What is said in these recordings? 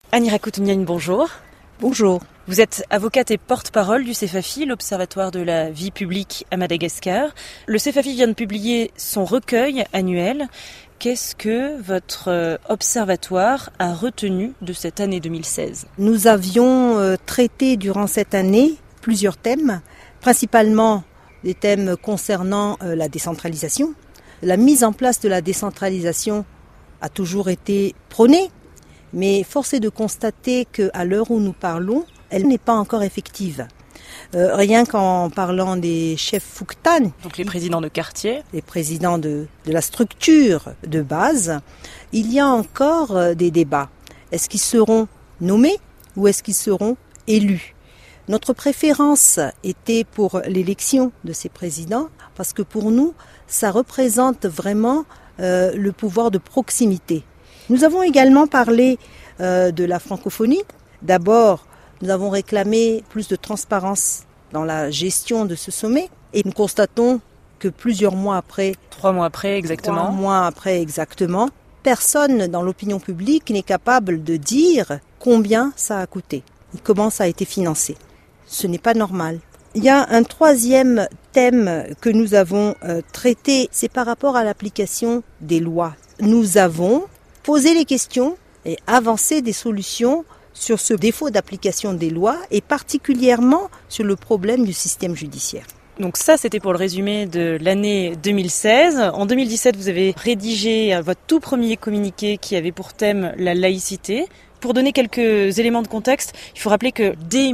Annie Rakotounian, bonjour. Bonjour. Vous êtes avocate et porte-parole du CEFAFI, l'Observatoire de la vie publique à Madagascar. Le CEFAFI vient de publier son recueil annuel. Qu'est-ce que votre observatoire a retenu de cette année 2016 ? Nous avions traité durant cette année plusieurs thèmes, principalement des thèmes concernant la décentralisation. La mise en place de la décentralisation a toujours été prônée, mais force est de constater qu'à l'heure où nous parlons, elle n'est pas encore effective. Rien qu'en parlant des chefs Fouktan, donc les présidents de quartier, les présidents de la structure de base, il y a encore des débats. Est-ce qu'ils seront nommés ou est-ce qu'ils seront élus ? Notre préférence était pour l'élection de ces présidents parce que pour nous, ça représente vraiment le pouvoir de proximité. Nous avons également parlé de la francophonie. D'abord, nous avons réclamé plus de transparence dans la gestion de ce sommet et nous constatons que plusieurs mois après, 3 mois après exactement, personne dans l'opinion publique n'est capable de dire combien ça a coûté et comment ça a été financé. Ce n'est pas normal. Il y a un troisième thème que nous avons traité, c'est par rapport à l'application des lois. Nous avons posé les questions et avancé des solutions sur ce défaut d'application des lois et particulièrement sur le problème du système judiciaire. Donc ça, c'était pour le résumé de l'année 2016. En 2017, vous avez rédigé votre tout premier communiqué qui avait pour thème la laïcité. Pour donner quelques éléments de contexte, il faut rappeler que dès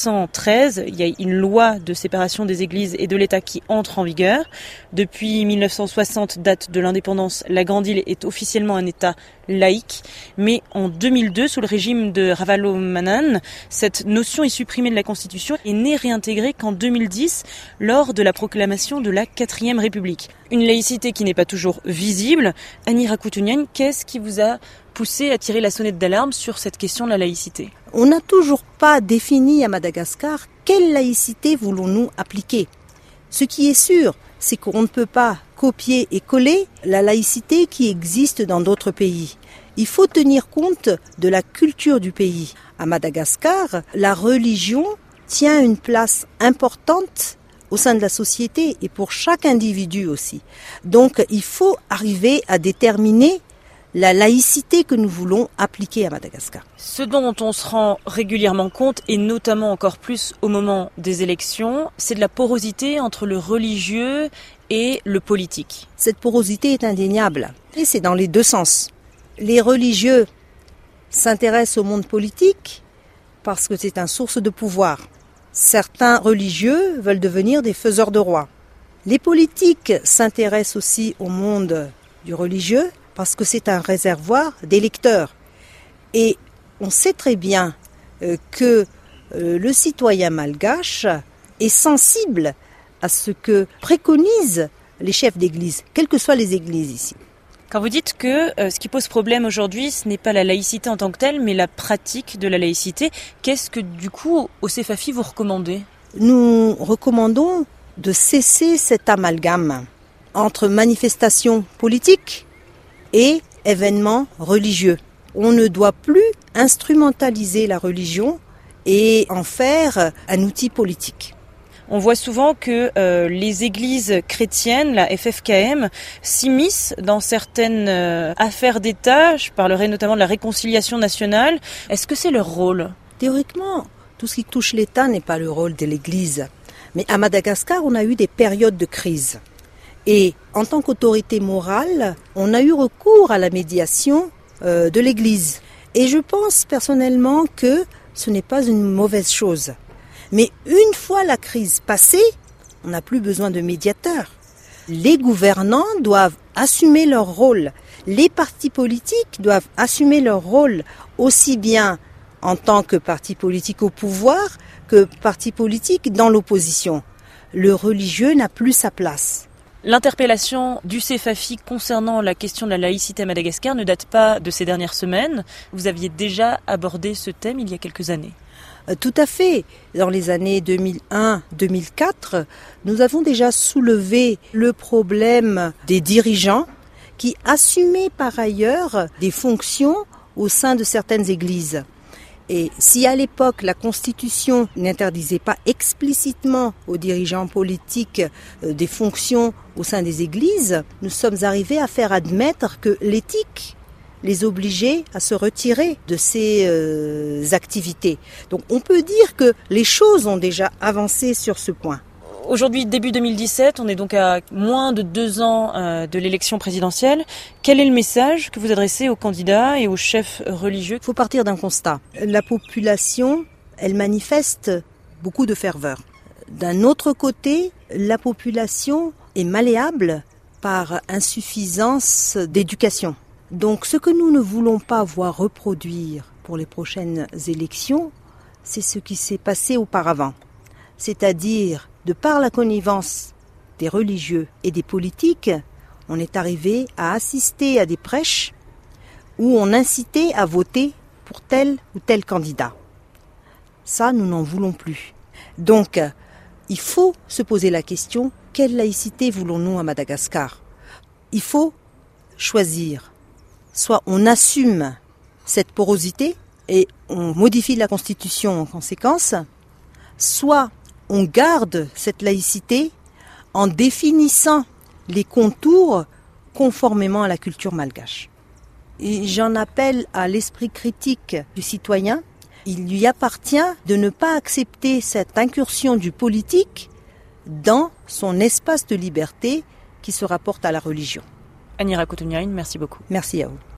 1913, il y a une loi de séparation des églises et de l'État qui entre en vigueur. Depuis 1960, date de l'indépendance, la Grande-Île est officiellement un État laïque. Mais en 2002, sous le régime de Ravalomanana, cette notion est supprimée de la Constitution et n'est réintégrée qu'en 2010 lors de la proclamation de la 4e République. Une laïcité qui n'est pas toujours visible. Annie Rakotounian, qu'est-ce qui vous a poussé à tirer la sonnette d'alarme sur cette question de la laïcité ? On n'a toujours pas défini à Madagascar quelle laïcité voulons-nous appliquer. Ce qui est sûr, c'est qu'on ne peut pas copier et coller la laïcité qui existe dans d'autres pays. Il faut tenir compte de la culture du pays. À Madagascar, la religion tient une place importante au sein de la société et pour chaque individu aussi. Donc il faut arriver à déterminer la laïcité que nous voulons appliquer à Madagascar. Ce dont on se rend régulièrement compte, et notamment encore plus au moment des élections, c'est de la porosité entre le religieux et le politique. Cette porosité est indéniable, et c'est dans les deux sens. Les religieux s'intéressent au monde politique parce que c'est une source de pouvoir. Certains religieux veulent devenir des faiseurs de rois. Les politiques s'intéressent aussi au monde du religieux parce que c'est un réservoir d'électeurs. Et on sait très bien que le citoyen malgache est sensible à ce que préconisent les chefs d'église, quelles que soient les églises ici. Quand vous dites que ce qui pose problème aujourd'hui, ce n'est pas la laïcité en tant que telle, mais la pratique de la laïcité, qu'est-ce que du coup au CEFAFI vous recommandez ? Nous recommandons de cesser cet amalgame entre manifestations politiques et événements religieux. On ne doit plus instrumentaliser la religion et en faire un outil politique. On voit souvent que les églises chrétiennes, la FFKM, s'immiscent dans certaines affaires d'État. Je parlerai notamment de la réconciliation nationale. Est-ce que c'est leur rôle ? Théoriquement, tout ce qui touche l'État n'est pas le rôle de l'Église. Mais à Madagascar, on a eu des périodes de crise. Et en tant qu'autorité morale, on a eu recours à la médiation de l'Église. Et je pense personnellement que ce n'est pas une mauvaise chose. Mais une fois la crise passée, on n'a plus besoin de médiateurs. Les gouvernants doivent assumer leur rôle. Les partis politiques doivent assumer leur rôle aussi bien en tant que parti politique au pouvoir que parti politique dans l'opposition. Le religieux n'a plus sa place. L'interpellation du CEFAFI concernant la question de la laïcité à Madagascar ne date pas de ces dernières semaines. Vous aviez déjà abordé ce thème il y a quelques années. Tout à fait. Dans les années 2001-2004, nous avons déjà soulevé le problème des dirigeants qui assumaient par ailleurs des fonctions au sein de certaines églises. Et si à l'époque la Constitution n'interdisait pas explicitement aux dirigeants politiques des fonctions au sein des églises, nous sommes arrivés à faire admettre que l'éthique les obligeait à se retirer de ces activités. Donc on peut dire que les choses ont déjà avancé sur ce point. Aujourd'hui, début 2017, on est donc à moins de 2 ans de l'élection présidentielle. Quel est le message que vous adressez aux candidats et aux chefs religieux ? Il faut partir d'un constat. La population, elle manifeste beaucoup de ferveur. D'un autre côté, la population est malléable par insuffisance d'éducation. Donc ce que nous ne voulons pas voir reproduire pour les prochaines élections, c'est ce qui s'est passé auparavant. C'est-à-dire, de par la connivence des religieux et des politiques, on est arrivé à assister à des prêches où on incitait à voter pour tel ou tel candidat. Ça, nous n'en voulons plus. Donc, il faut se poser la question, quelle laïcité voulons-nous à Madagascar ? Il faut choisir. Soit on assume cette porosité et on modifie la Constitution en conséquence, soit on garde cette laïcité en définissant les contours conformément à la culture malgache. Et j'en appelle à l'esprit critique du citoyen. Il lui appartient de ne pas accepter cette incursion du politique dans son espace de liberté qui se rapporte à la religion. Annie Rakotomairen, merci beaucoup. Merci à vous.